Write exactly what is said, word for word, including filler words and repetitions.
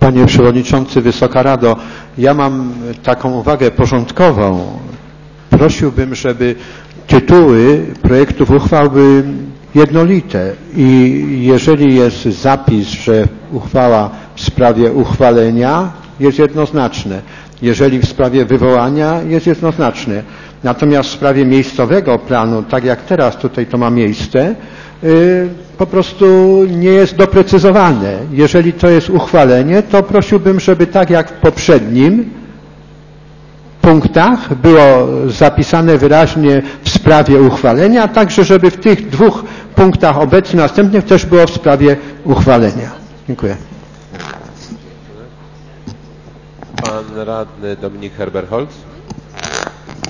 Panie Przewodniczący, Wysoka Rado, ja mam taką uwagę porządkową. Prosiłbym, żeby tytuły projektów uchwał były jednolite i jeżeli jest zapis, że uchwała w sprawie uchwalenia jest jednoznaczne, jeżeli w sprawie wywołania jest jednoznaczne, natomiast w sprawie miejscowego planu, tak jak teraz tutaj to ma miejsce, yy, po prostu nie jest doprecyzowane. Jeżeli to jest uchwalenie, to prosiłbym, żeby tak jak w poprzednim punktach było zapisane wyraźnie w sprawie uchwalenia, a także żeby w tych dwóch punktach obecnych, następnych też było w sprawie uchwalenia. Dziękuję. Pan radny Dominik Herberholz.